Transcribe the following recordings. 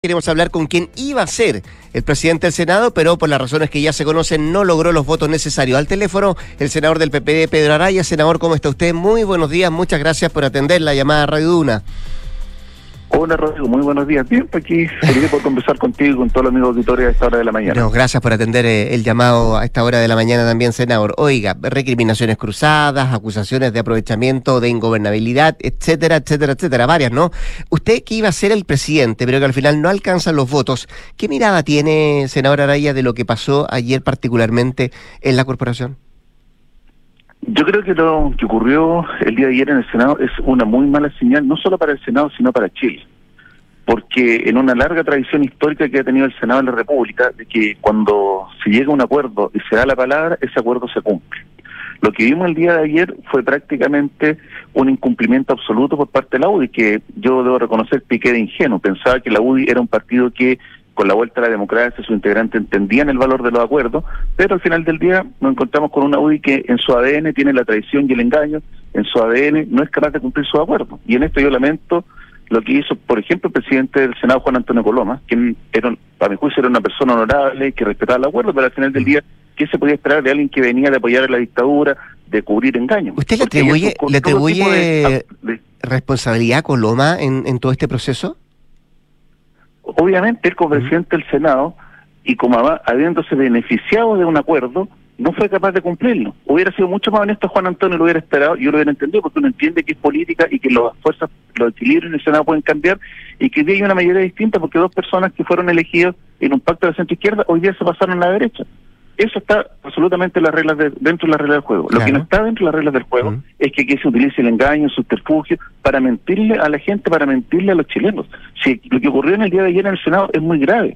Queremos hablar con quien iba a ser el presidente del Senado, pero por las razones que ya se conocen no logró los votos necesarios. Al teléfono, el senador del PPD, Pedro Araya. Senador, ¿cómo está usted? Muy buenos días, muchas gracias por atender la llamada a Radio Duna. Hola Rodrigo, muy buenos días. Bien, aquí feliz por conversar contigo y con todos los amigos auditores a esta hora de la mañana. No, gracias por atender el llamado a esta hora de la mañana también, senador. Oiga, recriminaciones cruzadas, acusaciones de aprovechamiento, de ingobernabilidad, etcétera, etcétera, etcétera, varias, ¿no? Usted que iba a ser el presidente, pero que al final no alcanzan los votos, ¿qué mirada tiene, senador Araya, de lo que pasó ayer particularmente en la corporación? Yo creo que lo que ocurrió el día de ayer en el Senado es una muy mala señal, no solo para el Senado, sino para Chile. Porque en una larga tradición histórica que ha tenido el Senado de la República, de que cuando se llega a un acuerdo y se da la palabra, ese acuerdo se cumple. Lo que vimos el día de ayer fue prácticamente un incumplimiento absoluto por parte de la UDI, que yo debo reconocer piqué de ingenuo. Pensaba que la UDI era un partido que, con la vuelta a la democracia, sus integrantes entendían el valor de los acuerdos, pero al final del día nos encontramos con una UDI que en su ADN tiene la traición y el engaño, en su ADN no es capaz de cumplir sus acuerdos. Y en esto yo lamento lo que hizo, por ejemplo, el presidente del Senado, Juan Antonio Coloma, que era, a mi juicio era una persona honorable, que respetaba el acuerdo, pero al final del día, ¿qué se podía esperar de alguien que venía de apoyar a la dictadura, de cubrir engaños? ¿Usted le atribuye responsabilidad a Coloma en todo este proceso? Obviamente, él como presidente del Senado, y como habiéndose beneficiado de un acuerdo, no fue capaz de cumplirlo. Hubiera sido mucho más honesto Juan Antonio, lo hubiera esperado, yo lo hubiera entendido, porque uno entiende que es política y que las fuerzas, los equilibrios en el Senado pueden cambiar, y que hoy día hay una mayoría distinta, porque dos personas que fueron elegidas en un pacto de la centro-izquierda, hoy día se pasaron a la derecha. Eso está absolutamente dentro de las reglas del juego. Claro. Lo que no está dentro de las reglas del juego es que aquí se utilice el engaño, el subterfugio, para mentirle a la gente, para mentirle a los chilenos. Si lo que ocurrió en el día de ayer en el Senado es muy grave.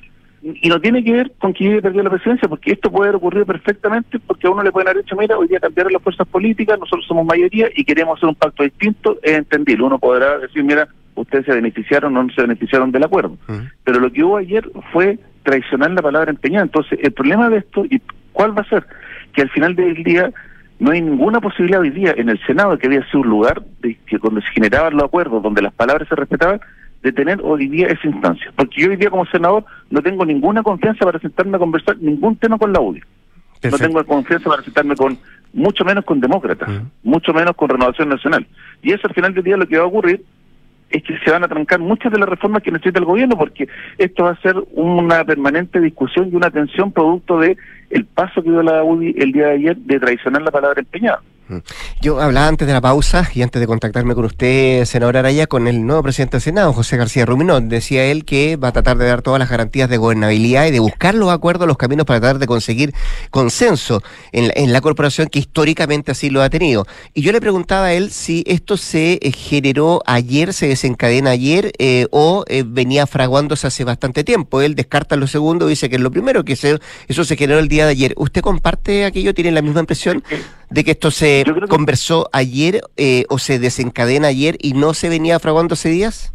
Y no tiene que ver con que haya perdido la presidencia, porque esto puede haber ocurrido perfectamente, porque a uno le pueden haber dicho, mira, hoy día cambiaron las fuerzas políticas, nosotros somos mayoría y queremos hacer un pacto distinto, es entendible. Uno podrá decir, mira, ustedes se beneficiaron o no se beneficiaron del acuerdo. Pero lo que hubo ayer fue traicionar la palabra empeñada. Entonces, el problema de esto, ¿y cuál va a ser? Que al final del día no hay ninguna posibilidad hoy día en el Senado, que había sido un lugar donde se generaban los acuerdos, donde las palabras se respetaban, de tener hoy día esa instancia. Porque yo hoy día como senador no tengo ninguna confianza para sentarme a conversar ningún tema con la UDI. Perfecto. No tengo confianza para sentarme mucho menos con demócratas, mucho menos con Renovación Nacional. Y eso al final del día lo que va a ocurrir es que se van a trancar muchas de las reformas que necesita el gobierno, porque esto va a ser una permanente discusión y una tensión producto de el paso que dio la UDI el día de ayer de traicionar la palabra empeñada. Yo hablaba antes de la pausa y antes de contactarme con usted, senador Araya, con el nuevo presidente del Senado, José García Ruminó. Decía él que va a tratar de dar todas las garantías de gobernabilidad y de buscar los acuerdos, los caminos para tratar de conseguir consenso en la corporación, que históricamente así lo ha tenido. Y yo le preguntaba a él si esto se generó ayer, se desencadena ayer o venía fraguándose hace bastante tiempo. Él descarta lo segundo, dice que es lo primero, que eso se generó el día de ayer. ¿Usted comparte aquello? ¿Tiene la misma impresión de que esto se conversó ayer o se desencadena ayer y no se venía fraguando hace días?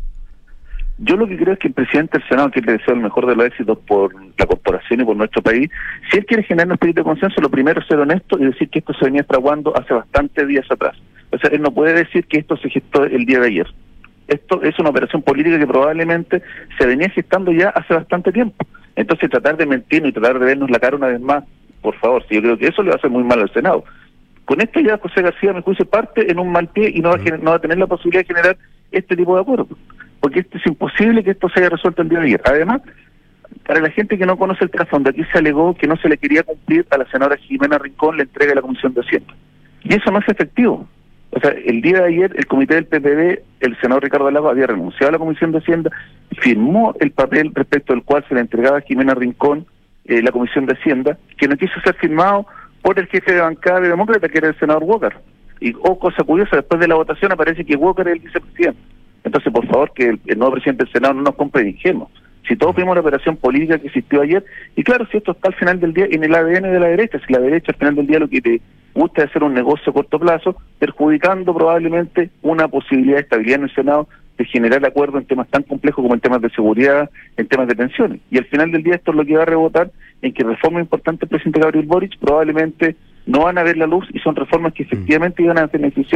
Yo lo que creo es que el presidente del Senado, que le deseo el mejor de los éxitos por la corporación y por nuestro país, si él quiere generar un espíritu de consenso, lo primero es ser honesto y decir que esto se venía fraguando hace bastantes días atrás. O sea, él no puede decir que esto se gestó el día de ayer. Esto es una operación política que probablemente se venía gestando ya hace bastante tiempo. Entonces tratar de mentir y tratar de vernos la cara una vez más, por favor, si yo creo que eso le va a hacer muy mal al Senado. Con esto ya José García, a mi juicio, parte en un mal pie y no va a tener la posibilidad de generar este tipo de acuerdos. Porque es imposible que esto se haya resuelto el día de ayer. Además, para la gente que no conoce el trasfondo, aquí se alegó que no se le quería cumplir a la senadora Jimena Rincón la entrega de la Comisión de Hacienda. Y eso no es efectivo. O sea, el día de ayer el comité del PPD, el senador Ricardo Lagos, había renunciado a la Comisión de Hacienda, firmó el papel respecto al cual se le entregaba a Jimena Rincón la Comisión de Hacienda, que no quiso ser firmado por el jefe de bancada de demócrata, que era el senador Walker. Y, cosa curiosa, después de la votación aparece que Walker es el vicepresidente. Entonces, por favor, que el nuevo presidente del Senado no nos compre de ingenuos. Si todos vimos la operación política que existió ayer, y claro, si esto está al final del día en el ADN de la derecha, si la derecha al final del día lo que te gusta es hacer un negocio a corto plazo, perjudicando probablemente una posibilidad de estabilidad en el Senado, de generar acuerdo en temas tan complejos como en temas de seguridad, en temas de pensiones. Y al final del día esto es lo que va a rebotar en que reformas importantes del presidente Gabriel Boric probablemente no van a ver la luz y son reformas que efectivamente iban a beneficiar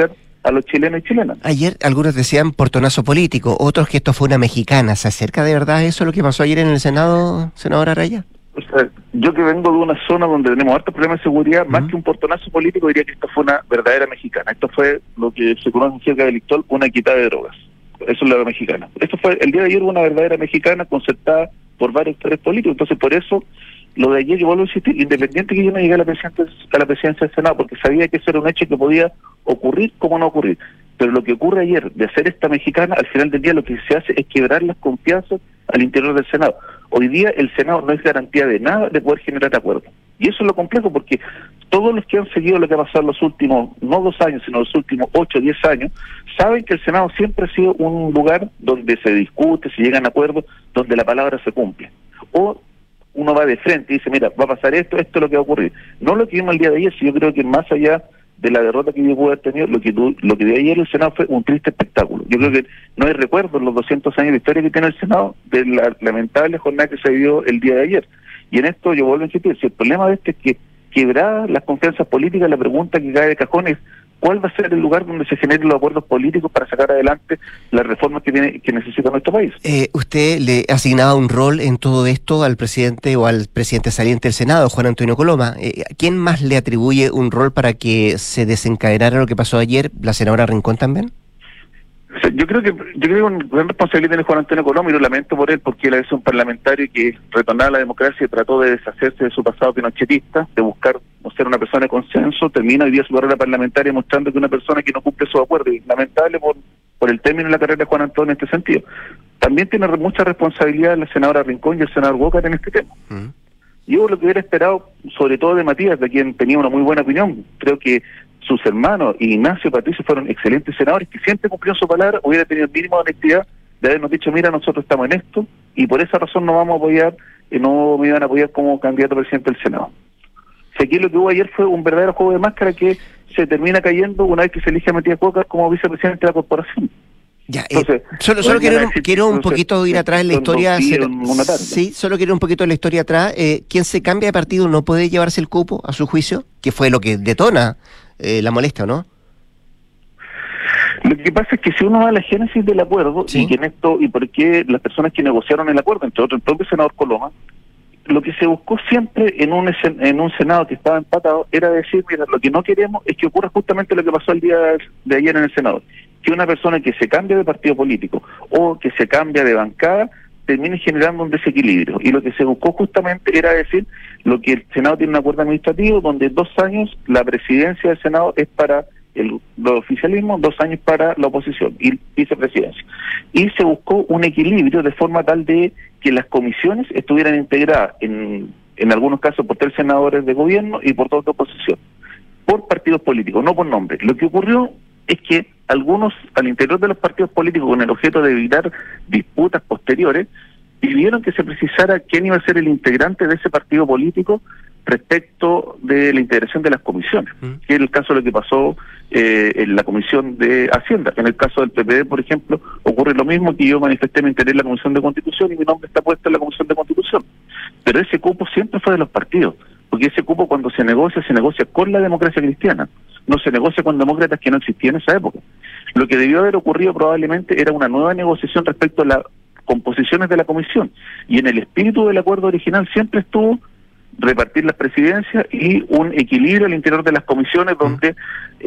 a los chilenos y chilenas. Ayer algunos decían portonazo político, otros que esto fue una mexicana. ¿Se acerca de verdad eso lo que pasó ayer en el Senado, senadora Araya? O sea, yo que vengo de una zona donde tenemos hartos problemas de seguridad, más que un portonazo político, diría que esto fue una verdadera mexicana. Esto fue lo que se conoce cerca del Lictol, una quitada de drogas. Eso es la mexicana. Esto fue, el día de ayer, una verdadera mexicana concertada por varios actores políticos. Entonces, por eso, lo de ayer, yo vuelvo a insistir, independiente que yo no llegué a la presidencia del Senado, porque sabía que eso era un hecho que podía ocurrir como no ocurrir. Pero lo que ocurre ayer, de hacer esta mexicana, al final del día lo que se hace es quebrar las confianzas al interior del Senado. Hoy día el Senado no es garantía de nada de poder generar acuerdos. Y eso es lo complejo, porque todos los que han seguido lo que ha pasado en los últimos, no 2 años, sino los últimos 8 o 10 años, saben que el Senado siempre ha sido un lugar donde se discute, se llegan a acuerdos, donde la palabra se cumple. O uno va de frente y dice, mira, va a pasar esto, esto es lo que va a ocurrir. No lo que vimos el día de ayer, si yo creo que más allá de la derrota que yo pude haber tenido, lo que de ayer el Senado fue un triste espectáculo. Yo creo que no hay recuerdo en los 200 años de historia que tiene el Senado de la lamentable jornada que se vivió el día de ayer. Y en esto yo vuelvo a insistir, si el problema de este es que quebradas las confianzas políticas, la pregunta que cae de cajón es ¿cuál va a ser el lugar donde se generen los acuerdos políticos para sacar adelante las reformas que necesita nuestro país? ¿Usted le asignaba un rol en todo esto al presidente o al presidente saliente del Senado, Juan Antonio Coloma? ¿Quién más le atribuye un rol para que se desencadenara lo que pasó ayer? ¿La senadora Rincón también? O sea, yo creo que una gran responsabilidad tiene Juan Antonio Coloma y lo lamento por él, porque él es un parlamentario que retornaba a la democracia y trató de deshacerse de su pasado pinochetista, de buscar no ser una persona de consenso, termina hoy día su carrera parlamentaria mostrando que una persona que no cumple su acuerdo, y lamentable por el término de la carrera de Juan Antonio en este sentido. También tiene mucha responsabilidad la senadora Rincón y el senador Walker en este tema. Yo lo que hubiera esperado, sobre todo de Matías, de quien tenía una muy buena opinión, creo que sus hermanos, Ignacio y Patricio, fueron excelentes senadores que siempre cumplieron su palabra, hubiera tenido el mínimo de honestidad de habernos dicho, mira, nosotros estamos en esto, y por esa razón no vamos a apoyar, no me iban a apoyar como candidato a presidente del Senado. Si aquí lo que hubo ayer fue un verdadero juego de máscara que se termina cayendo una vez que se elige a Matías Walker como vicepresidente de la corporación. Ya, solo quiero un poquito ir atrás en la historia. Sí, solo quiero un poquito de la historia atrás. ¿Quién se cambia de partido no puede llevarse el cupo a su juicio? ¿Qué fue lo que detona la molestia o no? Lo que pasa es que si uno va a la génesis del acuerdo, ¿sí? Y que en esto, y por qué las personas que negociaron el acuerdo, entre otros el propio senador Coloma, lo que se buscó siempre en un Senado que estaba empatado era decir, mira, lo que no queremos es que ocurra justamente lo que pasó el día de ayer en el Senado, que una persona que se cambia de partido político o que se cambia de bancada termine generando un desequilibrio. Y lo que se buscó justamente era decir lo que el Senado tiene un acuerdo administrativo donde 2 años la presidencia del Senado es para el oficialismo, 2 años para la oposición y vicepresidencia. Y se buscó un equilibrio de forma tal de que las comisiones estuvieran integradas en algunos casos por 3 senadores de gobierno y por 2 de oposición, por partidos políticos, no por nombre. Lo que ocurrió es que algunos al interior de los partidos políticos, con el objeto de evitar disputas posteriores, pidieron que se precisara quién iba a ser el integrante de ese partido político respecto de la integración de las comisiones, que es el caso de lo que pasó en la Comisión de Hacienda. En el caso del PPD, por ejemplo, ocurre lo mismo, que yo manifesté mi interés en la Comisión de Constitución y mi nombre está puesto en la Comisión de Constitución. Pero ese cupo siempre fue de los partidos, porque ese cupo cuando se negocia con la democracia cristiana, no se negocia con demócratas que no existían en esa época. Lo que debió haber ocurrido probablemente era una nueva negociación respecto a las composiciones de la comisión, y en el espíritu del acuerdo original siempre estuvo repartir las presidencias y un equilibrio al interior de las comisiones donde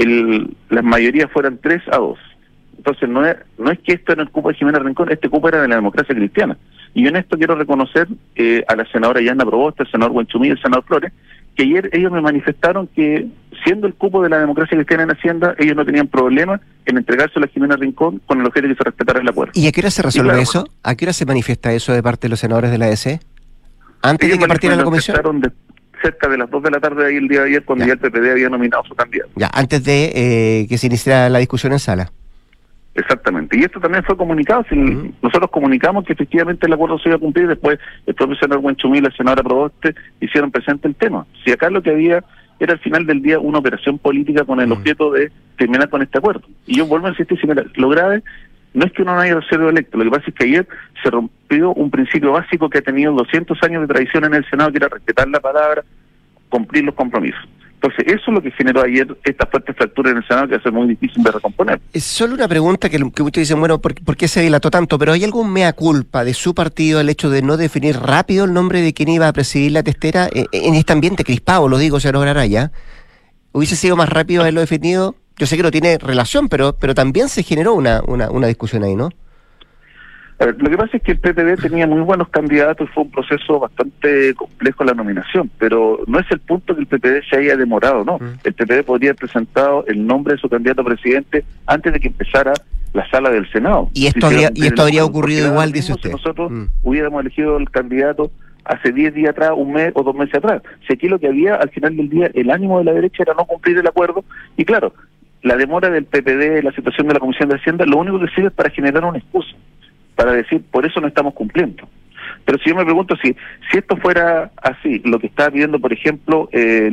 las mayorías fueran 3-2. Entonces no es que esto era el cupo de Jimena Rincón, este cupo era de la democracia cristiana. Y yo en esto quiero reconocer a la senadora Yanna Proboste, el senador Buenchumí y el senador Flores, que ayer ellos me manifestaron que, siendo el cupo de la democracia cristiana en Hacienda, ellos no tenían problema en entregárselo a Jimena Rincón con el objeto de que se respetara el acuerdo. ¿Y a qué hora se resuelve eso? ¿A qué hora se manifiesta eso de parte de los senadores de la ADC? ¿Antes de que partiera la comisión? Cerca de las 2 de la tarde ahí el día de ayer, cuando ya el PPD había nominado a su candidato. Ya, antes de que se iniciara la discusión en sala. Exactamente, y esto también fue comunicado. Nosotros comunicamos que efectivamente el acuerdo se iba a cumplir, después el propio senador Buenchumí y la senadora Proboste hicieron presente el tema. Si acá lo que había era al final del día una operación política con el objeto de terminar con este acuerdo. Y yo vuelvo a insistir, lo grave no es que uno no haya sido electo, lo que pasa es que ayer se rompió un principio básico que ha tenido 200 años de tradición en el Senado, que era respetar la palabra, cumplir los compromisos. Entonces, eso es lo que generó ayer esta fuerte fractura en el Senado que va a ser muy difícil de recomponer. Es solo una pregunta que muchos dicen, bueno, ¿por qué se dilató tanto? Pero ¿hay algún mea culpa de su partido el hecho de no definir rápido el nombre de quien iba a presidir la testera en este ambiente crispado, lo digo, señor Araya? ¿Hubiese sido más rápido haberlo definido? Yo sé que no tiene relación, pero también se generó una discusión ahí, ¿no? A ver, lo que pasa es que el PPD tenía muy buenos candidatos y fue un proceso bastante complejo la nominación, pero no es el punto que el PPD se haya demorado, ¿no? El PPD podría haber presentado el nombre de su candidato a presidente antes de que empezara la sala del Senado. Y esto habría ocurrido igual, dice usted. Si nosotros hubiéramos elegido el candidato hace 10 días atrás, un mes o 2 meses atrás. Si aquí lo que había al final del día, el ánimo de la derecha era no cumplir el acuerdo, y claro, la demora del PPD, la situación de la Comisión de Hacienda, lo único que sirve es para generar una excusa, para decir, por eso no estamos cumpliendo. Pero si yo me pregunto si esto fuera así, lo que está pidiendo, por ejemplo,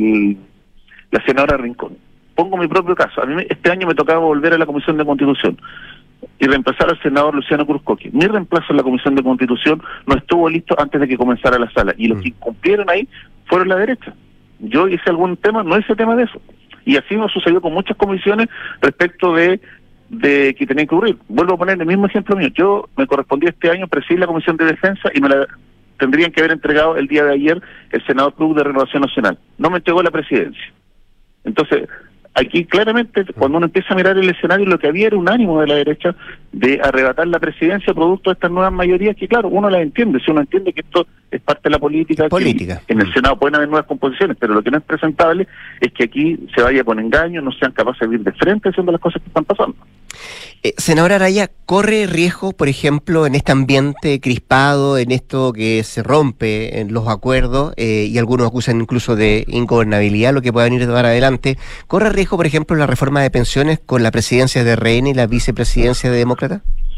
la senadora Rincón. Pongo mi propio caso. A mí este año me tocaba volver a la Comisión de Constitución y reemplazar al senador Luciano Cruzcoque. Mi reemplazo en la Comisión de Constitución no estuvo listo antes de que comenzara la sala. Y los que incumplieron ahí fueron la derecha. Yo hice algún tema, no hice tema de eso. Y así nos sucedió con muchas comisiones respecto de que tenían que ocurrir. Vuelvo a poner el mismo ejemplo mío. Yo me correspondía este año presidir la Comisión de Defensa y me la tendrían que haber entregado el día de ayer el senador Cruz de Renovación Nacional. No me entregó la presidencia. Entonces, aquí claramente, cuando uno empieza a mirar el escenario, lo que había era un ánimo de la derecha de arrebatar la presidencia producto de estas nuevas mayorías que, claro, uno las entiende. Si uno entiende que esto es parte de la política. En el Senado pueden haber nuevas composiciones, pero lo que no es presentable es que aquí se vaya con engaño, no sean capaces de ir de frente haciendo las cosas que están pasando. Senadora Araya, ¿corre riesgo, por ejemplo, en este ambiente crispado, en esto que se rompe en los acuerdos, y algunos acusan incluso de ingobernabilidad, lo que pueda venir de dar adelante? ¿Corre riesgo, por ejemplo, la reforma de pensiones con la presidencia de RN y la vicepresidencia de Demócrata?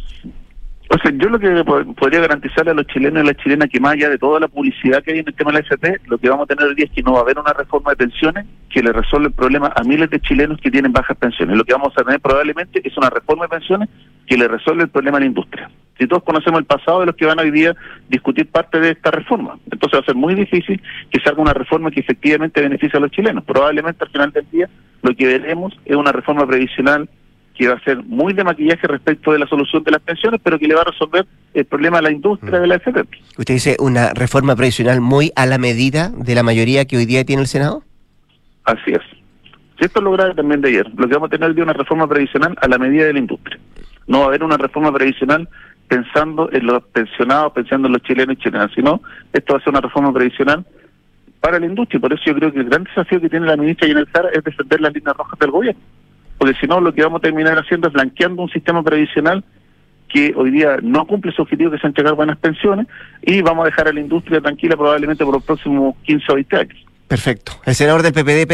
O sea, yo lo que podría garantizarle a los chilenos y a las chilenas que más allá de toda la publicidad que hay en el tema de la AFP, lo que vamos a tener hoy día es que no va a haber una reforma de pensiones que le resuelva el problema a miles de chilenos que tienen bajas pensiones. Lo que vamos a tener probablemente es una reforma de pensiones que le resuelve el problema a la industria. Si todos conocemos el pasado de los que van hoy día a discutir parte de esta reforma, entonces va a ser muy difícil que se haga una reforma que efectivamente beneficie a los chilenos. Probablemente al final del día lo que veremos es una reforma previsional que va a ser muy de maquillaje respecto de la solución de las pensiones, pero que le va a resolver el problema a la industria de la AFP. ¿Usted dice una reforma previsional muy a la medida de la mayoría que hoy día tiene el Senado? Así es. Si esto es lo grave también de ayer, lo que vamos a tener hoy día es una reforma previsional a la medida de la industria. No va a haber una reforma previsional pensando en los pensionados, pensando en los chilenos y chilenas, sino esto va a ser una reforma previsional para la industria, y por eso yo creo que el gran desafío que tiene la ministra Yanel Jara es defender las líneas rojas del gobierno. Porque si no, lo que vamos a terminar haciendo es blanqueando un sistema previsional que hoy día no cumple su objetivo, que es entregar buenas pensiones, y vamos a dejar a la industria tranquila probablemente por los próximos 15 o 20 años. Perfecto. El senador del PPD,